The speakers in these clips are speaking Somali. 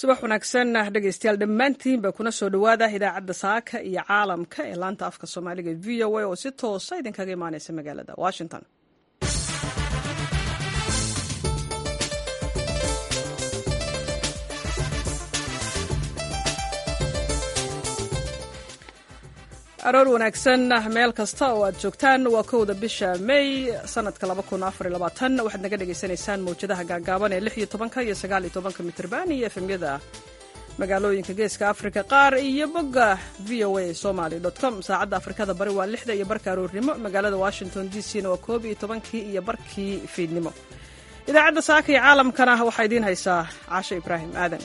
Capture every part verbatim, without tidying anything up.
subax wanaagsan dhegeystayaal dhammaantiinba kuna soo dhowaada idaacadda saaka iyo caalamka ee laanta afka soomaaliga v o a oo si toosa idinkaga imaaneysa magaalada washington. aroor wanaagsan meel kasta oo aad joogtaan waa kowda bisha May sanadka laba kun afar iyo labaatan waxaad naga dhageysanaysaan mowjadaha gaagaaban ee lix iyo tobanka iyo sagaal iyo tobanka mitirban iyo efemyada magaalooyinka geeska Afrika qaar iyo bogga v o a somali dot com. saacadda Afrikada bari waa lixda iyo barka aroornimo, magaalada Washington D C na waa koob iyo tobankii iyo barkii fiidnimo. idaacadda saaka iyo caalamkana waxaa idiin haysaa Caasha Ibraahim Aadan.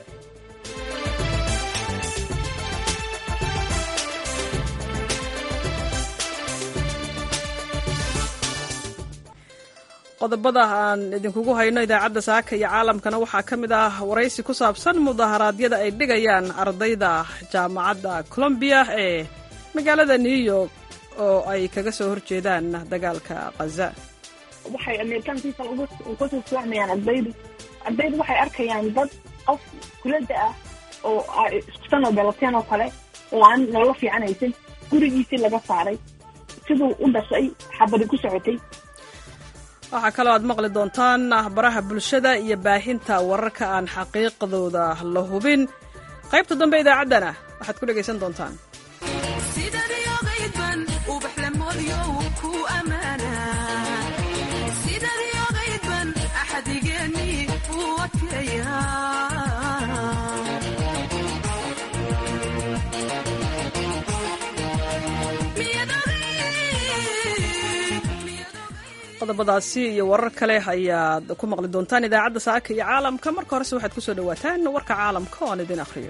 qodobada aan idinkugu hayno idaacadda saaka iyo caalamkana waxaa ka mid ah waraysi ku saabsan mudaharaadyada ay dhigayaan ardayda jaamacadda Columbia ee magaalada New York oo ay kaga soo horjeedaan dagaalka Gaza. waxay Ameerikaankiisa ugu soo socmayaan ardaydu ardaydu waxay arkayaan dad qof kulada ah oo isku sano balateen oo kale oo aan nolol fiican haysan gurigiisii laga saaray sidoo u dhashay xabadi ku socotay. waxaa kaloo aad maqli doontaan baraha bulshada iyo baahinta wararka aan xaqiiqdooda la hubin. qaybta dambe idaacaddana waxaad ku dhegaysan doontaan qodobadaasi iyo warar kale ayaad ku maqli doontaan idaacadda saaka iyo caalamka. marka horese waxaad ku soo dhawaataan warka caalamka oo aan idin akhriyo.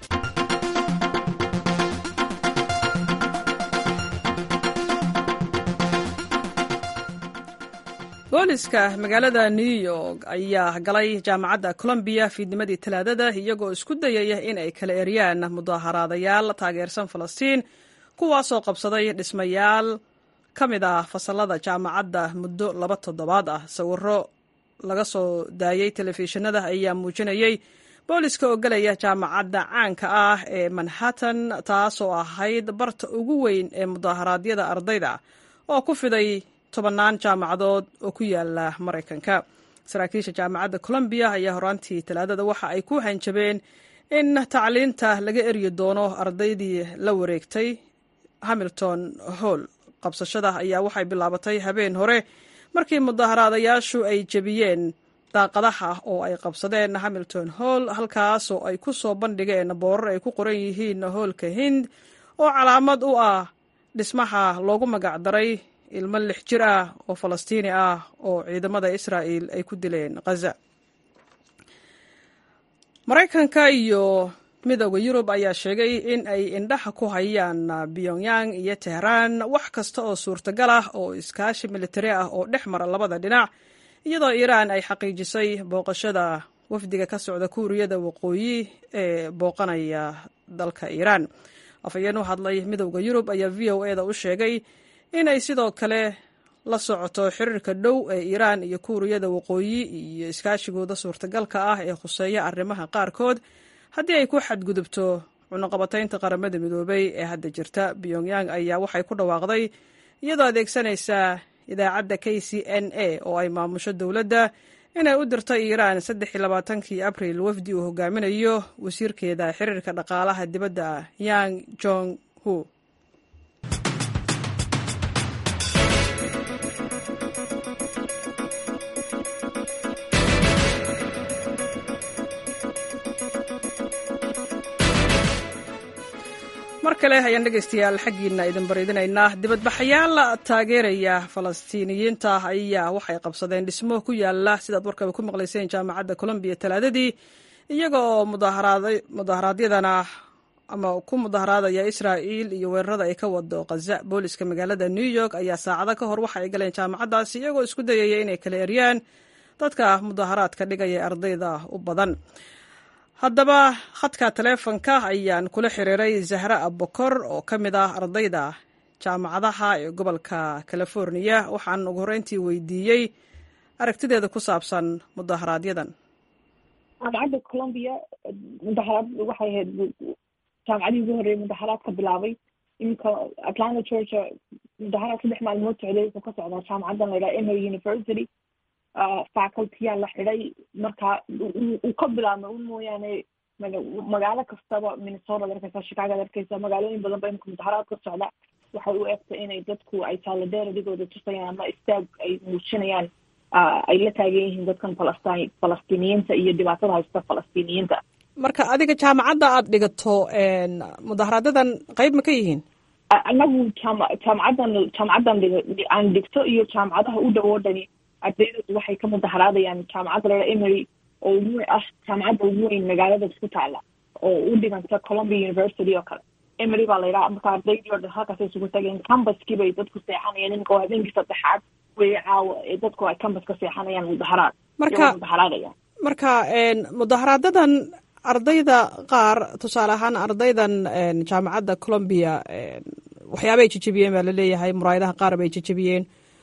booliska magaalada New York ayaa galay jaamacadda Columbia fiidnimadii Talaadada iyagoo isku dayaya in ay kala eryaan mudaharaadayaal taageersan Falastiin kuwaasoo qabsaday dhismayaal ka mid ah fasalada jaamacadda muddo laba toddobaad ah. sawirro laga soo daayay telefishinada ayaa muujinayay booliska oo galaya jaamacadda caanka ah ee Manhattan, taasoo ahayd barta ugu weyn ee mudaharaadyada ardayda oo ku fiday tobannaan jaamacadood oo ku yaala Maraykanka. saraakiisha jaamacadda Columbia ayaa horaantii Talaadada waxa ay ku hanjabeen in tacliinta laga eryi doono ardaydii la wareegtay Hamilton Hall. qabsashada ayaa waxay bilaabatay habeen hore markii mudaharaadayaashu ay jebiyeen daaqadaha oo ay qabsadeen Hamilton Hall, halkaasoo ay ku soo bandhigeen boorar ay ku qoran yihiin hoolka Hind oo calaamad u ah dhismaha loogu magac daray ilmo lix jir ah oo Falastiini ah oo ciidamada Israa'iil ay ku dileen Gaza. Maraykanka iyo midowga Yurub ayaa sheegay in ay indhaha ku hayaan Pyongyang iyo Tehran wax kasta oo suurtagal ah oo iskaashi militari ah oo dhex mara labada dhinac, iyadoo Iiraan ay xaqiijisay booqashada wafdiga ka socda Kuuriyada Waqooyi ee booqanaya dalka Iiraan. afhayeen u hadlay midowga Yurub ayaa V O A da u sheegay in ay sidoo kale la socoto xiriirka dhow ee Iiraan iyo Kuuriyada Waqooyi iyo iskaashigooda suurtagalka ah ee khuseeya arrimaha qaarkood haddii ay ku xadgudubto cunaqabataynta qaramada midoobay ee hadda jirta. Pyongyang ayaa waxay ku dhawaaqday iyadoo adeegsanaysa idaacadda K C N A oo ay maamusho dowladda inay u dirtay Iiraan saddex iyo labaatankii Abriil wafdi uu hogaaminayo wasiirkeeda xiriirka dhaqaalaha dibadda Yang Jong-ho. mar kale ayaan dhegaystayaal xaggiina idin baridinaynaa. dibadbaxayaal taageeraya Falastiiniyiinta ayaa waxay qabsadeen dhismo ku yaala sidaad warkaba ku maqlayseen jaamacadda Columbia Talaadadii, iyaga oo mudaharaadyadana ama ku mudaharaadaya Israa'iil iyo weerarada ay ka wado Gaza. booliska magaalada New York ayaa saacado ka hor waxa ay galeen jaamacaddaasi iyagoo isku dayaya inay kala eryaan dadka mudaharaadka dhigaya ardayda u badan. haddaba khadka taleefanka ayaan kula xiriiray Zahra Abukor oo ka mid ah ardayda jaamacadaha ee gobolka California. waxaan ugu horreyntii weydiiyey aragtideeda ku saabsan mudaharaaadyadan. jaamacadda Columbia mudaharaad waxay ahayd jaamacadii ugu horreeyay mudaharaadka bilaabay. iminka Atlanta Georgia mudaharaad saddex maalmood socday wuxuu ka socdaa jaamacaddan la yidhaha Emory University. faculty-yaa la xidhay marka uu ka bilaabmay un mooyaane magaalo kastaba Minnesota arkaysa, Chicago arkaysa, magaalooyin badan ba imika mudaharaad ka socda. waxay u egtay inay dadku ay solidarity-gooda tusayaan ama istaag ay muujinayaan ay la taagan yihiin dadkan falastiin falastiiniyiinta iyo dhibaatada haysta falastiiniyiinta. marka adiga jaamacadda aad dhigato mudaharaadadan qayb ma ka yihiin? anagu jaamacaddan jaamacaddan aan dhigto iyo jaamacadaha u dhow oo dhani ardaydu waxay ka mudaharaadayaan jaamacadda la Emory oo ugu ah jaamacadda ugu weyn magaalada ku taala oo u dhiganta Columbia University oo kale. Emory baa la yidhaha marka ardaydii oo dhan halkaas ay isugu tageen. cambaskii bay dadku seexanayeen iminka waa habeenkii saddexaad way caawa ee dadku ay cambaska seexanayaan mudaharaad marka mudaharaadayaan marka mudaharaadadan ardayda qaar tusaale ahaan ardaydan jaamacadda Columbia waxyaaba ay jijibiyeen baa laleeyahay, muraayadaha qaar bay jijibiyeen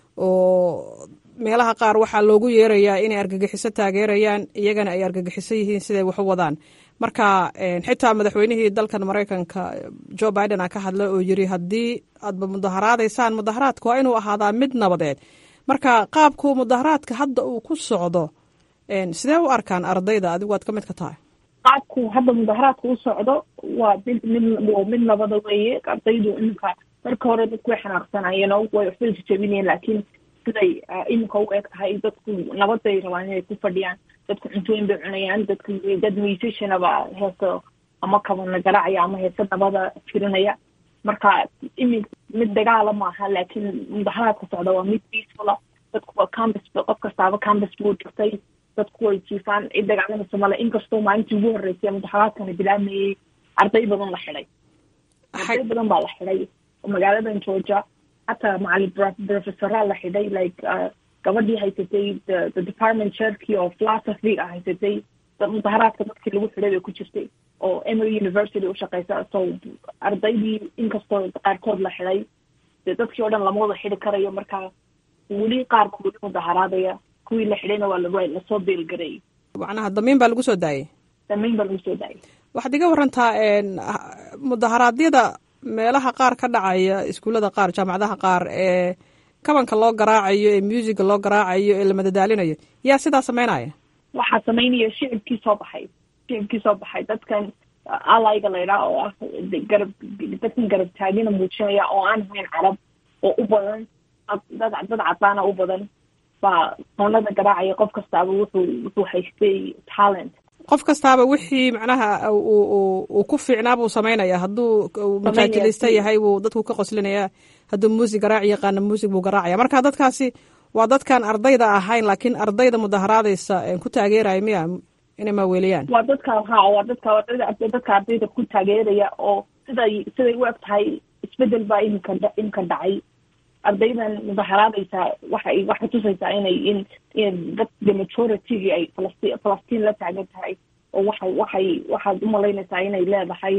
oo meelaha qaar waxaa loogu yeerayaa inay argagixiso taageerayaan iyagana ay argagixiso yihiin siday wax u wadaan. marka xitaa madaxweynihii dalkan Maraykanka Joe Biden a ka hadlay oo yiri haddii aadba mudaharaadaysaan mudaharaadku waa inuu ahaadaa mid nabadeed. marka qaabku mudaharaadka hadda uu ku socdo sidee u arkaan ardayda? adigu waad ka mid ka tahay. qaabku hadda mudaharaadka u socdo waa mid mid nabada weeye. ardaydu iminka marka hore dadku way xanaaqsanayeen oo way waxbay jajabinayeen, laakiin siday iminka u eg tahay dadku nabaday rabaan inay ku fadhiyaan. dadku cuntooyin bay cunayaan, dadku dad musicianaba heeso ama kabana garaacaya ama heeso nabada firinaya. marka iminka mid dagaala maaha, laakiin mudaharaadka socda waa mid peaceful ah. dadku waa campus, qof kastaaba campus buu jirtay, dadku way jiifaan, cid dagaalanaysa male. inkastoo maalintii ugu horreysay mudaharaadkana bilaamayey arday badan la xidhay arday badan baa la xidhay magaaladan Georgia. hataa macalin professoraa la xidhay like gabadhii haysatay the department chairkii oo philosophy ah haysatay mudaharaadka dadkii lagu xidhay bay ku jirtay oo Emory University u shaqeysa. so ardaydii inkastoo qaarkood la xidhay dee dadkii oo dhan lama wada xidhi karayo. marka weli qaarku weli mudaharaadaya, kuwii la xidhayna waa lasoo beelgareeyey. macnaha damiin baa lagu soo daayay damiin baa lagu soo daayay. waxaad iga warantaa mudaharaadyada meelaha qaar ka dhacaya, iskuullada qaar, jaamacadaha qaar ee kabanka loo garaacayo, ee musiga loo garaacayo, ee la madadaalinayo, yaa sidaa samaynaya? waxaa samaynaya shicibkii soo baxay shicibkii soo baxay dadkan alayga la yidhaha oo ah garab dadkan garab taagina muujinaya oo aan ahayn carab oo u badan dad dad cadaana u badan baa qoonada garaacaya. qof kastaaba wuxuu wuxuu haystay talent. qof kastaaba wixii macnaha uu ku fiicnaa buu samaynaya. hadduu majaajilista yahay wuu dadku ka qoslinaya, hadduu muusig garaaci yaqaana muusig buu garaacaya. marka dadkaasi waa dadkaan ardayda ahayn, laakiin ardayda mudaharaadaysa ku taageeraya miya inay maaweeliyaan? waa dadka ha waa dadka dadka ardayda ku taageeraya oo siday siday u eg tahay isbedel baa iminka iminka dhacay. ardaydan mudaharaadaysa waxay waxay tusaysaa inay in in dadka majority-gii ay falastiin falastiin la taagan tahay oo waxay waxay waxaad u malaynaysaa inay leedahay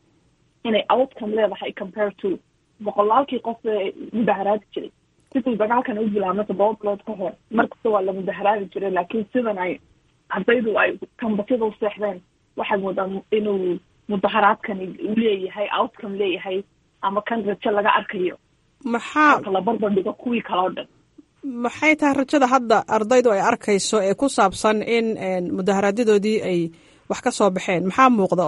inay outcome leedahay compare to boqolaalkii qof ee mudaharaadi jiray. siduu dagaalkan u bilaabmay todoba bilood ka hor markasta waa la mudaharaadi jiray, laakiin sidan ay ardaydu ay kambasida u seexdeen waxaad moodaa inuu mudaharaadkani u leeyahay outcome leeyahay ama kan rajo laga arkayo. maxaa la barbardhigo kuwii kale oo dhan. maxay tahay rajada hadda ardaydu ay arkayso ee ku saabsan in mudaharaadyadooodii ay wax ka soo baxeen? maxaa muuqda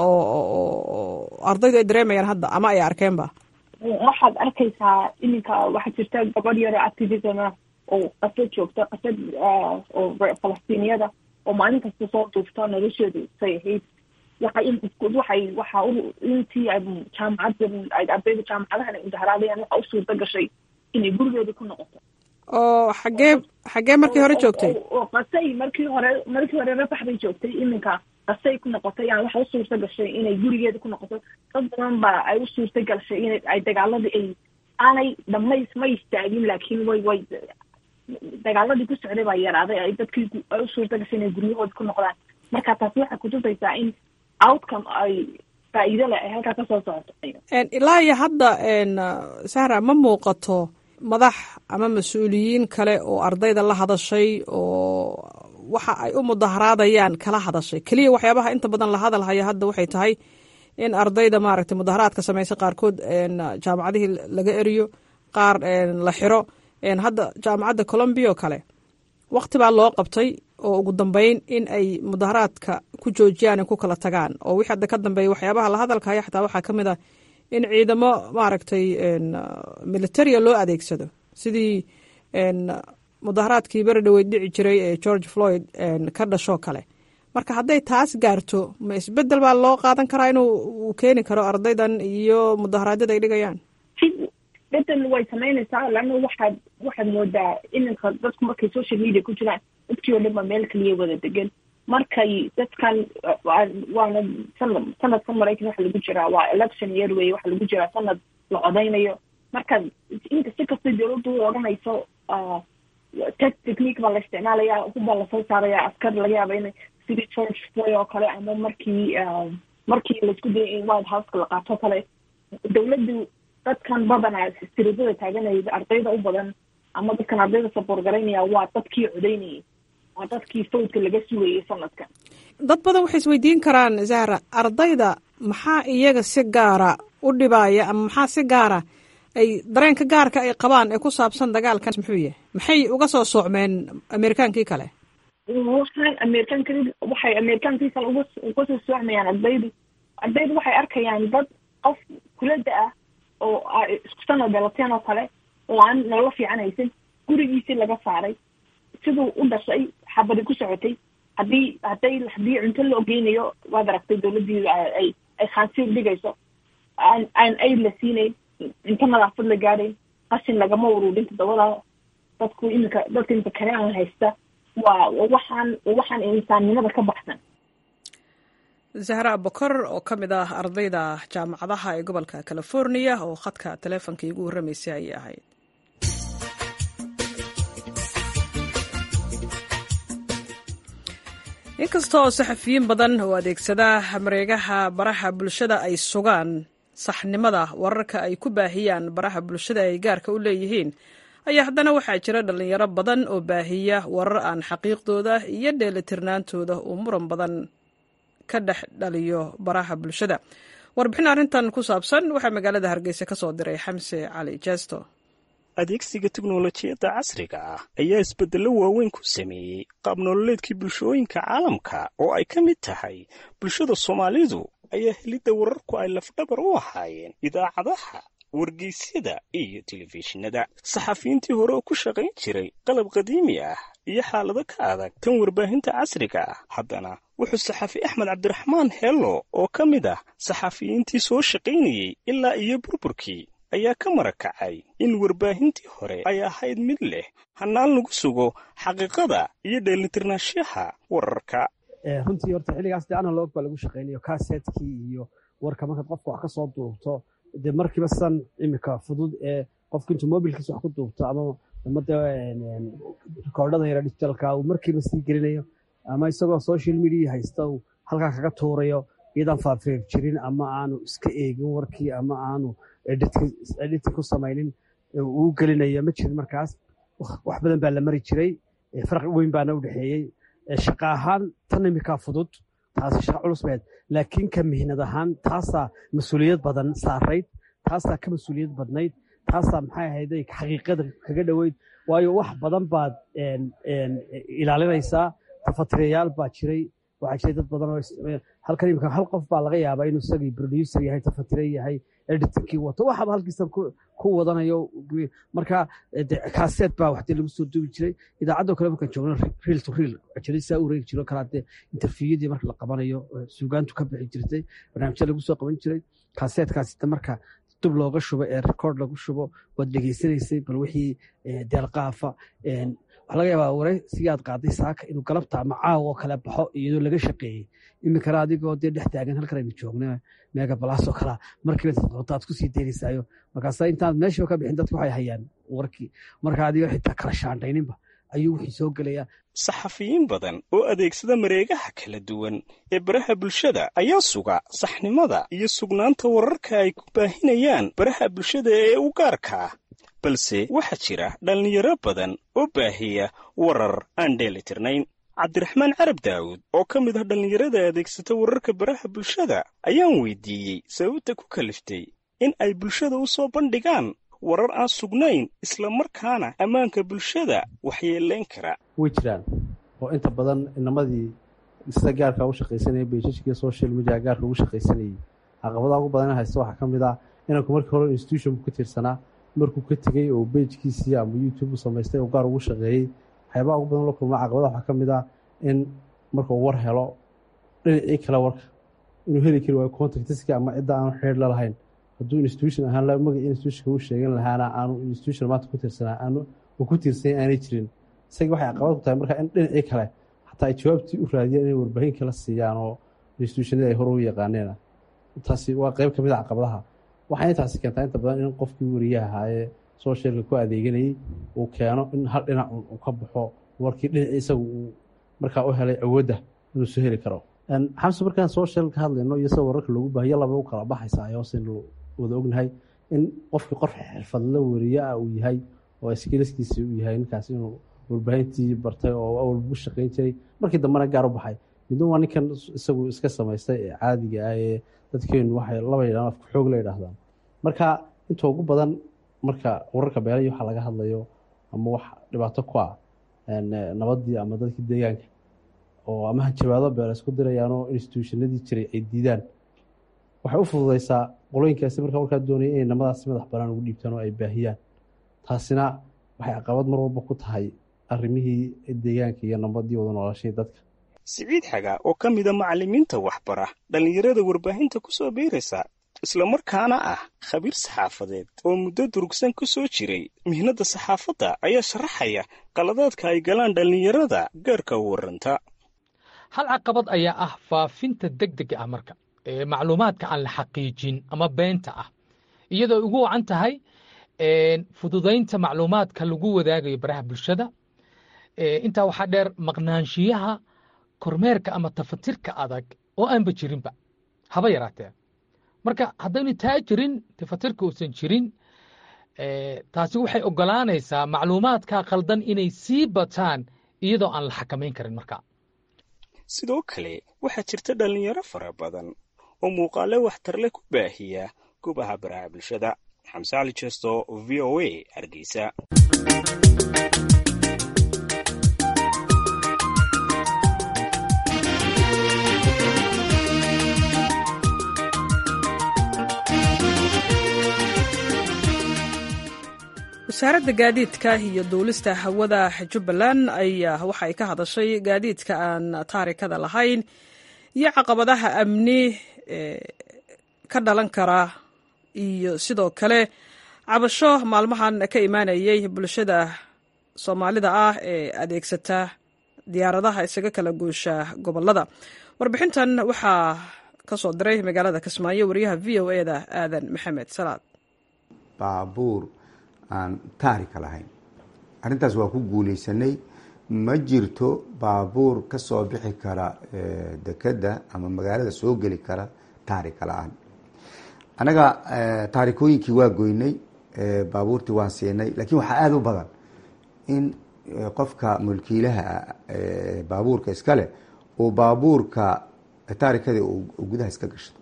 oo ardaydu ay dareemayaan hadda ama ay arkeenba? waxaad arkaysaa iminka waxaa jirta gabadh yaro activism ah oo qasad joogta qasad oo falastiiniyada oo maalin kasta soo duufta nolosheedu say ahayd. waxay waxay waxa intii jaamacadda ardayda jaamacadahan ay mudaharaadayaan waxa u suurta gashay inay gurigeeda ku noqoto. oo xagee xagee markii hore joogtay? oo qasay markii hore markii hore rafax bay joogtay, iminka qasay ku noqotay. yani waxa u suurta gashay inay gurigeeda ku noqoto. dad badan baa ay u suurta gashay in ay dagaaladii ay aanay dhamays ma istaagin, laakiin way way dagaaladii ku socday baa yaraaday. ay dadkii ay u suurta gashay inay guryahooda ku noqdaan. marka taasi waxay kutusaysaa in outcome ay faa'iido leh ay halkaa ka soo socoto. ilaa iyo hadda Sahra ma muuqato madax ama mas-uuliyiin kale oo ardayda la hadashay oo waxa ay u mudaharaadayaan kala hadashay keliya waxyaabaha inta badan la hadal haya hadda waxay tahay in ardayda maaragtay mudaharaadka samaysa qaarkood jaamacadihii laga eriyo qaar la xiro hadda jaamacadda colombia oo kale waqti baa loo qabtay oo ugu dambeyn in ay mudaharaadka ku joojiyaan ku kala tagaan oo wixii hadda ka dambeeya waxyaabaha la hadalka haya xataa waxaa ka mid ah in ciidamo maaragtay militaria loo adeegsado sidii mudaharaadkii beri dhaweyd dhici jiray ee george floyd ka dhashoo kale marka hadday taas gaarto ma isbedel baa loo qaadan karaa inuu uu keeni karo ardaydan iyo mudaharaadyada ay dhigayaan bedel way samaynaysaa laanna waxaad waxaad moodaa iminka dadku markay social media ku jiraan dadkii oo dhan baa meel kaliya wada degan markay dadkan waana sanad sanadka maraykan waxa lagu jiraa waa election year wey waxa lagu jiraa sanad la codaynayo marka inta si kasta dowladdu odhanayso technique baa la isticmaalayaa hubbaa lasoo saaraya askar laga yaaba inay sidii george floyd oo kale ama markii markii laisku dayay in white houseka la qaato kale dowladdu dadkan badanaa siribada taaganaya ardayda u badan ama dadkan ardayda saboor garaynaya waa dadkii codaynayay waa dadkii sawdka laga sugayay sanadkan dad badan waxay isweydiin karaan zahra ardayda maxaa iyaga si gaara u dhibaaya ama maxaa si gaara ay dareenka gaarka ay qabaan ee ku saabsan dagaalkan muxuu yahay maxay uga soo soocmeen ameerikaankii kale waxaan ameerikaanka waxay ameerikaankii kale uga uga soo soocmayaan ardaydu ardaydu waxay arkayaan dad qof kulada ah oo isku sanad dhalateen oo kale oo aan nolol fiican haysan gurigiisii laga saaray siduu u dhashay xabadi ku socotay haddii hadday haddii cunto loo geynayo waad aragtay dowladdii ay ay khaansiir dhigayso aan aan ayd la siinayn inta nadaafad la gaadhay qashin lagama ururin todobada dadku iminka dadka inta kale aan haysta waa waxaan waxaan insaannimada ka baxsan zahra abukar oo ka mid ah ardayda jaamacadaha ee gobolka california oo khadka taleefonka igu warramaysay ayay ahayd inkastoo saxafiyiin badan oo adeegsada mareegaha baraha bulshada ay sugaan saxnimada wararka ay ku baahiyaan baraha bulshada ay gaarka u leeyihiin ayaa haddana waxaa jira dhallinyaro badan oo baahiya warar aan xaqiiqdooda iyo dheelitirnaantooda uu muran badan ka dhex dhaliyo baraha bulshada warbixin arrintan ku saabsan waxaa magaalada hargeysa ka soo diray xamse cali jesto adeegsiga teknolojiyadda casriga ah ayaa isbeddello waaweyn ku sameeyey qaab nololeedkii bulshooyinka caalamka oo ay ka mid tahay bulshada soomaalidu ayaa helidda wararku ay lafdhabar u ahaayeen idaacadaha wargeysyada iyo telefishinada saxafiyiintii hore oo ku shaqayn jiray qalab qadiimi ah iyo xaalado ka adag tan warbaahinta casriga ah haddana wuxuu saxafi axmed cabdiraxmaan heello oo ka mid ah saxafiyiintii soo shaqaynayey ilaa iyo burburkii ayaa ka marakacay in warbaahintii hore ay ahayd mid leh hannaan lagu sugo xaqiiqada iyo dheelitirnaanshaha wararka runtii horta xilligaas dee analog baa lagu shaqaynayo kasetkii iyo warka markaad qofka wax ka soo duubto dee markiiba san iminka fudud ee qofka intuu mobilkiisa wax ku duubto ama ama dee rikoordhada yara digitalka uu markiiba sii gelinayo ama isagoo social media haysta uu halkaa kaga tuurayo iyadaan faafeeg jirin ama aanu iska eegin warkii ama aanu editing ku samaynin uu gelinayo ma jirin markaas wax badan baa la mari jiray farqi weyn baana u dhexeeyey shaqa ahaan tan iminkaa fudud taasi shaqa culus bayd laakiin ka mihnad ahaan taasaa mas-uuliyad badan saarayd taasaa ka mas-uuliyad badnayd taasaa maxay ahayd xaqiiqada kaga dhoweyd waayo wax badan baad ilaalinaysaa tafatirayaal baa jiray waxaa jiray dad badan oo halkan iminka hal qof baa laga yaabaa inuu isagii producer yahay tafatire yahay editingkii wato waxaba halkiisa ku wadanayo marka kaaseed baa waxdee lagu soo duubi jiray idaacadoo kale markaan joogno real to real ajarisaa u reegi jiro kalaadee interviewadii marka la qabanayo suugaantu ka bixi jirtay barnaamijya lagu soo qaban jiray kaaseedkaasita marka dub looga shubo ee record lagu shubo waad dhegaysanaysay bal wixii deelqaafa waxaa laga yaabaa ware sigaad qaaday saaka inuu galabta ama caawa oo kale baxo iyadoo laga shaqeeyey iminkana adigoo dee dhex taagan halkan aynu joogna meega balaasoo kalaa markiiba doonta aad kusii daynaysaayo markaasa intaad meeshiiba ka bixin dadku waxay hayaan warkii marka adigoo xitaa kala shaandhayninba ayuu wixii soo gelayaa saxafiyiin badan oo adeegsada mareegaha kala duwan ee baraha bulshada ayaa suga saxnimada iyo sugnaanta wararka ay ku baahinayaan baraha bulshada ee u gaarka ah balse waxaa jira dhallinyaro badan oo baahiya warar aan dheelitirnayn cabdiraxmaan carab daawud oo ka mid ah dhallinyarada adeegsata wararka baraha bulshada ayaan weydiiyey sababta ku kaliftay in ay bulshada u soo bandhigaan warar aan sugnayn isla markaana ammaanka bulshada waxyeelayn kara. way jiraan oo inta badan inamadii sida gaarka u shaqaysanayay beeshashkii social media gaarka ugu shaqaysanayay caqabadaha ugu badan haysta waxaa ka mid ah inanku markii hore institution ku tirsanaa markuu ka tegey oo page-kiisii ama YouTube u samaystay oo gaar ugu shaqeeyey waxyaabaha ugu badan la kulma caqabadaha waxaa ka mid ah in markuu war helo dhinacii kale warka inuu heli kari waayo contactiska ama cidda aanu xiriir la lahayn hadduu institution ahaan la magaci institutionka u sheegan lahaana aanu institution maanta ku tirsanaa aanu uu ku tiirsan aanay jirin isaga waxay caqabad ku tahay marka in dhinacii kale xataa ay jawaabtii u raadiyaan inay warbaahin kala siiyaan oo institutionada ay hore u yaqaaneen taasi waa qayb ka mid a caqabadaha waxay intaasi keentaa inta badan in qofkii wariyaha ee socialka ku adeeganayay uu keeno in hal dhinac uu ka baxo warkii dhinacii isagu uu markaa u helay awoodda inuu soo heli karo. xamse markaan social ka hadlayno iyo sida wararka loogu baahiyo laba u kala baxaysa ayoo sinu wada ognahay in qofkii qof xirfadla wariye ah uu yahay oo skillskiisa uu yahay ninkaas inuu warbaahintii bartay oo awal ugu shaqayn jiray markii dambena gaar u baxay midna waa ninkan isagu iska samaystay ee caadiga ah ee dadkeenu waxay laba yidhahdaan afku xoog la yidhaahdaan. marka inta ugu badan marka wararka beelayo waxaa laga hadlayo ama wax dhibaato ku ah nabadii ama dadkii deegaanka oo ama hanjabaado beela isku dirayaanoo institutionadii jiray ay diidaan waxay u fududaysaa qolooyinkaasi markaa warkaa doonaya inay namadaasi madax banaan ugu dhiibtaan oo ay baahiyaan. taasina waxay caqabad mar walba ku tahay arrimihii deegaanka iyo nabadii wada noolashadii dadka. siciid xaga oo ka mida macallimiinta waxbara dhallinyarada warbaahinta ku soo biiraysa isla markaana ah khabiir saxaafadeed oo muddo durugsan ku soo jiray mihnada saxaafadda ayaa sharaxaya qaladaadka ay galaan dhallinyarada gaarka u warranta. hal caqabad ayaa ah faafinta degdega ah marka ee macluumaadka aan la xaqiijin ama beenta ah iyadoo ugu wacan tahay fududaynta macluumaadka lagu wadaagayo baraha bulshada. intaa waxaa dheer maqnaanshiyaha kormeerka ama tafatirka adag oo aanba jirinba haba yaraatee. marka haddaynu taa jirin tafatirka uusan jirin taasi waxay ogolaanaysaa macluumaadka khaldan inay sii bataan iyadoo aan la xakamayn karin. marka sidoo kale waxaa jirta dhallinyaro fara badan oo muuqaale waxtarle ku baahiya goobaha baraha bulshada. xamse cali jesto v o a hargeysa. wasaaradda gaadiidka iyo duulista hawada jubbaland ayaa waxa ay ka hadashay gaadiidka aan taarikada lahayn iyo caqabadaha amni ka dhalan kara iyo sidoo kale cabasho maalmahan ka imaanayay bulshada soomaalida ah ee adeegsata diyaaradaha isaga kala goosha gobolada. warbixintan waxaa ka soo diray magaalada Kismaayo wariyaha v o a da aadan maxamed salaad. baabuur aan taarika lahayn arrintaas waa ku guulaysanay. ma jirto baabuur ka soo bixi kara dekeda ama magaalada soo geli kara taarika la-aan. anaga taarikooyinkii waa goynay, baabuurtii waan siinay, laakiin waxaa aada u badan in qofka mulkiilaha baabuurka iskale uu baabuurka taarikadii uu gudaha iska gashto.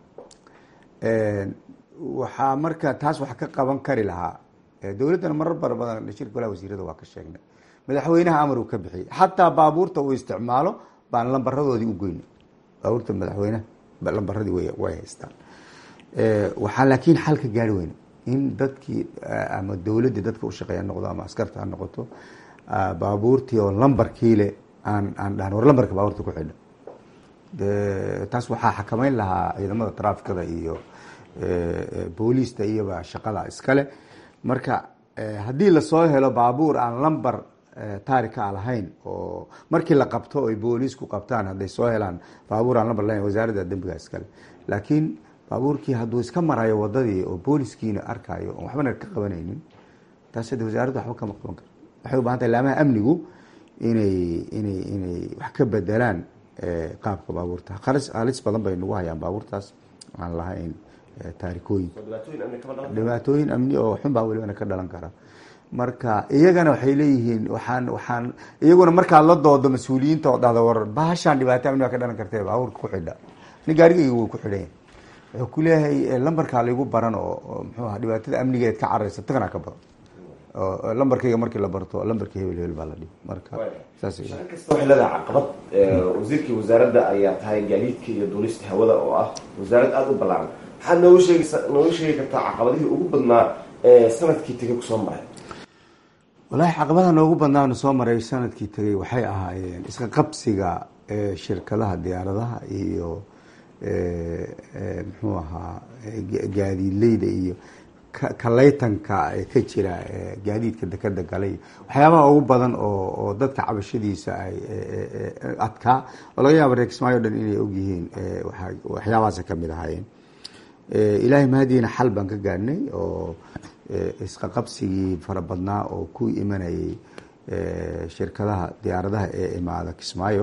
waxaa marka taas wax ka qaban kari lahaa dowladdana marar bara badan shirka golaha wasiirada waa ka sheegnay, madaxweynaha amar uu ka bixiyey. xataa baabuurta uu isticmaalo baan lambaradoodii u goynay. baabuurta madaxweynaha lambaradii way haystaan. waxaa laakiin xal ka gaari weyne in dadkii ama dowladdii dadka u shaqeeya noqdo ama askarta ha noqoto baabuurtii oo lambarkiile aan aan dhahan war lambarka baabuurta ku xidha. taas waxaa xakameyn lahaa ciidamada traafikada iyo booliista iyoba shaqada iskale. marka haddii lasoo helo baabuur aan lambar taarika lahayn oo markii la qabto ay booliisku qabtaan hadday soo helaan baabuur aan lambar lahayn wasaaradda dembiga iskale. laakiin baabuurkii hadduu iska marayo wadadii oo booliskiina arkayo oon waxbana ka qabanaynin, taas hadda wasaaradda waxba kama qaban karo. waxay u bahan tahay laamaha amnigu inay inay inay wax ka bedelaan qaabka baabuurta. halis badan bay nagu hayaan baabuurtaas aan lahayn taarikooyin. dhibaatooyin amni oo xun baa welibana ka dhalan kara. marka iyagana waxay leeyihiin waxaan waxaan iyaguna markaa la doodo mas-uuliyiinta oo dhahda war bahashaan dhibaato amni baa ka dhalan kartee baabuurka ku xidha ni gaarigayga wuu ku xidhan wuxuu ku leeyahay lambarkaa laygu baran oo muxuu aha dhibaatada amnigeed ka cararaysa tagana ka badan oo lambarkayga markii la barto lambarka hebel hebel baa la dhibi marka saas kasta waxay leedahay caqabad. wasiirkii wasaaradda ayaa tahay gaadiidka iyo duulista hawada oo ah wasaarad aada u ballaaran. maxaad nooga sheegaysa nooga sheegi kartaa caqabadihii ugu badnaa ee sanadkii tegay kusoo maray? wallaahi caqabadaha noogu badnaanu soo maray sanadkii tegay waxay ahaayeen iska qabsiga shirkadaha diyaaradaha iyo muxuu ahaa gaadiidleyda iyo kalaytanka ka jira gaadiidka dekada galay waxyaabaha ugu badan oo oo dadka cabashadiisa ay adkaa oo laga yaaba reer Kismaayo dhan inay ogyihiin waxyaabahaas kamid ahaayeen. ilaahay mahadiina xal baan ka gaarnay oo iska qabsigii fara badnaa oo ku imanayay shirkadaha diyaaradaha ee imaada Kismaayo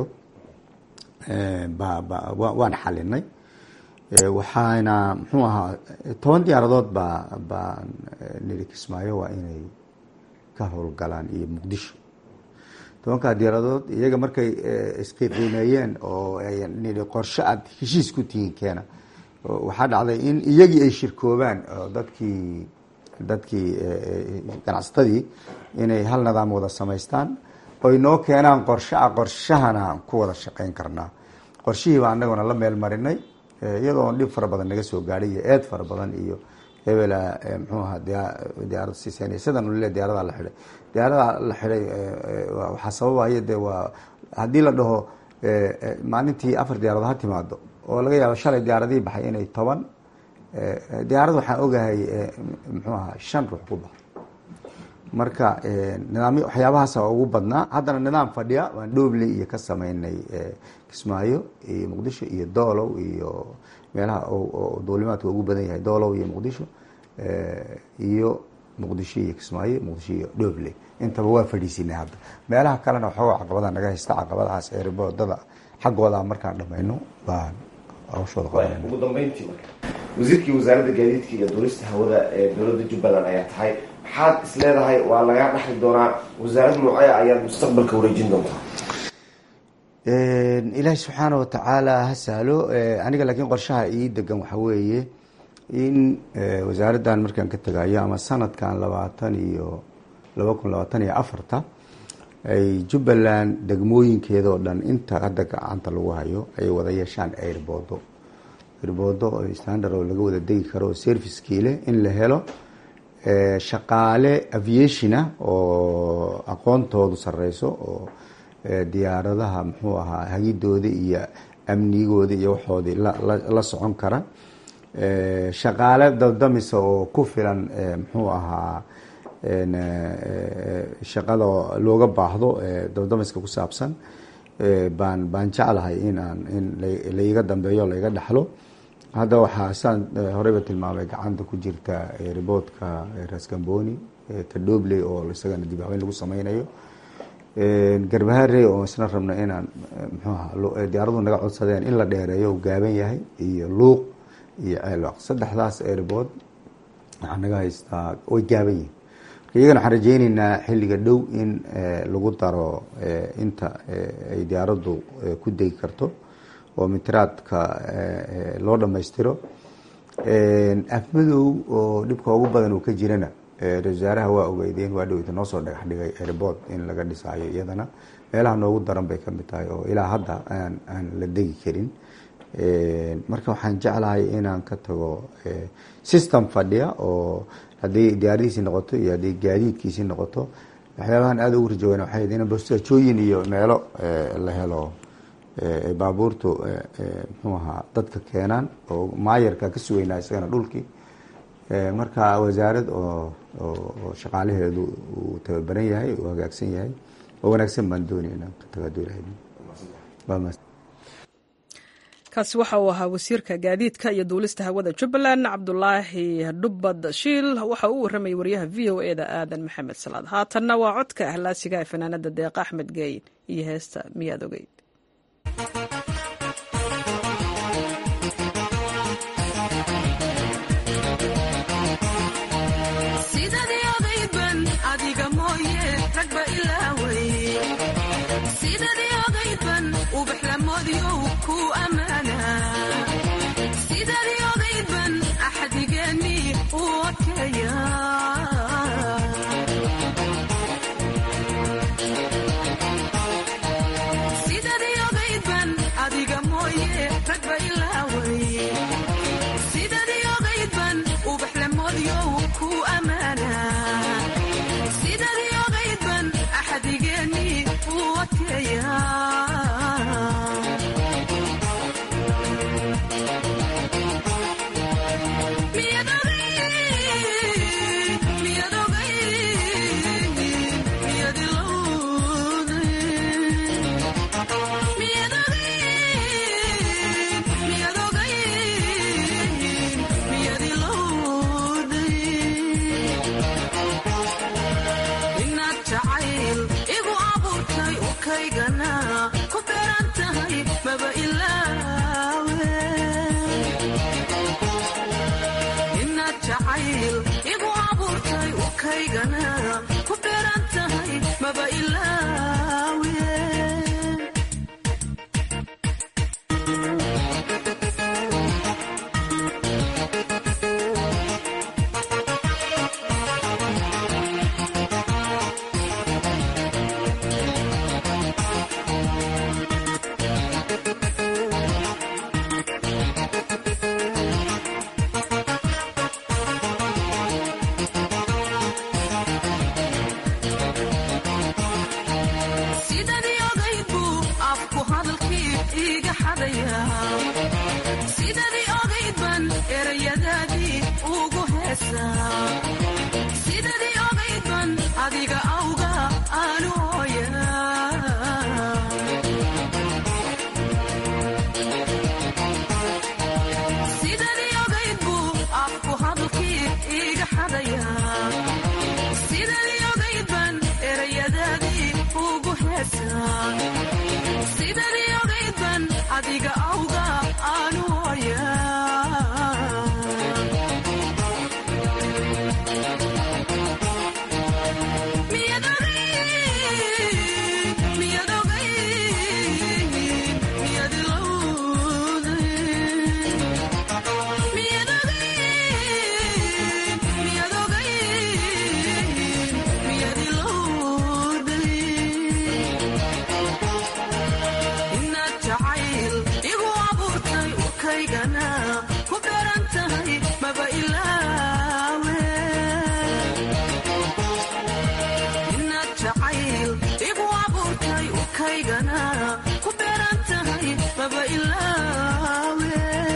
waan xalinay. waxaana muxuu ahaa toban diyaaradood baa baan niri Kismaayo waa inay ka howlgalaan iyo Muqdisho. tobankaa diyaaradood iyaga markay isqiiqiimeeyeen oo ay niri qorshe aad heshiis ku tihiin keena waxaa dhacday in iyagii ay shirkoobaan oo dadkii dadkii ganacsatadii inay hal nidaam wada samaystaan oy noo keenaan qorshe ah qorshahana ku wada shaqayn karnaa. qorshihii baa anaguna la meel marinay iyadoo dhib fara badan naga soo gaadhay iyo eed fara badan iyo hebela muxuu ahaa diyaarad siiseynay sidan ule diyaarada la xidhay diyaarada la xidhay waxaa sababaya dee waa haddii la dhaho maalintii afar diyaarad ha timaado oo laga yaabo shalay diyaaradihii baxay inay toban diyaarad waxaan ogahay muxuu ahaa shan ruux ku baxay marka nidaamyo waxyaabahaasa ugu badnaa. haddana nidaam fadhiya waan dhoobley iyo ka sameynay Kismaayo iyo Muqdisho iyo doolow iyo meelaha oo duulimaadka ugu badan yahay doolow iyo Muqdisho iyo Muqdisho iyo Kismaayo Muqdisho iyo dhoobley intaba waa fadhiisinay. hadda meelaha kalena waxaa caqabada naga haysta caqabadahaas ee riboodada xaggooda markaan dhamayno baan hawshooda qabanayna. ugu dambeyntii marka wasiirkii wasaaradda gaadiidka iyo duulista hawada ee dowladda Jubbaland ayaa tahay maxaad is leedahay waa laga dhaxli doonaa wasaarad noocee ayaad mustaqbalka wareejin doontaa? ilaahi subxaana watacaala ha sahlo. aniga laakiin qorshaha ii degan waxa weeye in wasaaraddan markaan ka tegayo ama sanadkan labaatan iyo laba kun labaatan iyo afarta ay Jubbaland degmooyinkeeda oo dhan inta hadda gacanta lagu hayo ay wada yeeshaan airboodo airboodo oo standard oo laga wada degi karo service-kii leh in la helo shaqaale aviationa oo aqoontoodu sareyso oo diyaaradaha muxuu ahaa hagidooda iyo amnigooda iyo waxoodii la socon kara. shaqaale dabdamisa oo ku filan muxuu ahaa shaqada looga baahdo dabdamiska ku saabsan baan baan jeclahay inaan in laiga dambeeyo laiga dhaxlo. hadda waxaa saan horeyba tilmaamay gacanta ku jirta riboodka Raskamboni ka dhoobley oo isagana dib habeyn lagu sameynayo. garbaharey oo isna rabna inaan muxuu ahaa diyaaradu naga codsadeen in la dheereeyo uu gaaban yahay iyo luuq iyo ceelwaq saddexdaas ribood waxaa naga haystaa way gaaban yihiin. iyagana waxaan rajeyneynaa xilliga dhow in lagu daro inta ay diyaaraddu ku degi karto oo mitiraadka loo dhammaystiro. afmadow oo dhibka ugu badan uu ka jirana ra-iisul wasaaraha waa ogeydeen waa dhoweyta noo soo dhagax dhigay airport in laga dhisaayo iyadana meelaha noogu daran bay ka mid tahay oo ilaa hadda aan aan la degi karin. marka waxaan jeclahay inaan ka tago system fadhiya oo haddii diyaaradiisii noqoto iyo haddii gaadiidkiisii noqoto waxyaabahan aada ugu rajoogan waxay in bostaajooyin iyo meelo la helo baabuurtu muxuu ahaa dadka keenaan oo maayarka ka sugeynaa isagana dhulkii marka wasaarad oo oo shaqaalaheedu uu tababaran yahay uu hagaagsan yahay oo wanaagsan baan doonaya inaan ka tago dowladeena. kaasi waxa uu ahaa wasiirka gaadiidka iyo duulista hawada Jubbaland Cabdulaahi Dhubbad Shiil waxa uu waramayay wariyaha V O A da Aadan Maxamed Salaad. haatanna waa codka ahlaasiga ee fanaanada Deeq Axmed Geyn iyo heesta miyaad ogeyd. sidii oday ban adiga kaygana ku beeran tahay maba ilaawe inaad jacayl igu abuurtay u kaygana ku beeran tahay maba ilaawe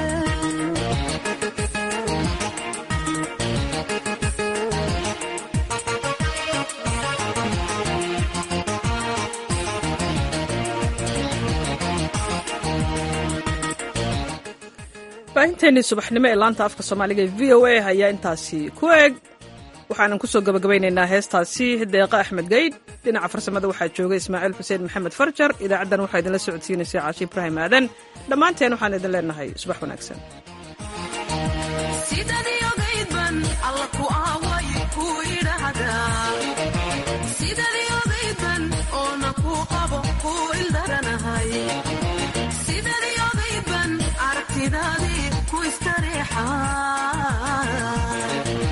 baahinteennii subaxnimo ee laanta afka soomaaliga ee v o a ayaa intaasi ku eg waxaanan ku soo gabagabaynaynaa heestaasi deeqa axmed gaydh dhinaca farsamada waxaa joogay ismaaciil xuseen maxamed farjar idaacaddan waxaa idinla socodsiinaysay caashi ibraahim aadan dhammaanteen waxaan idin leenahay subax wanaagsan aragtidaadii ku istareexaa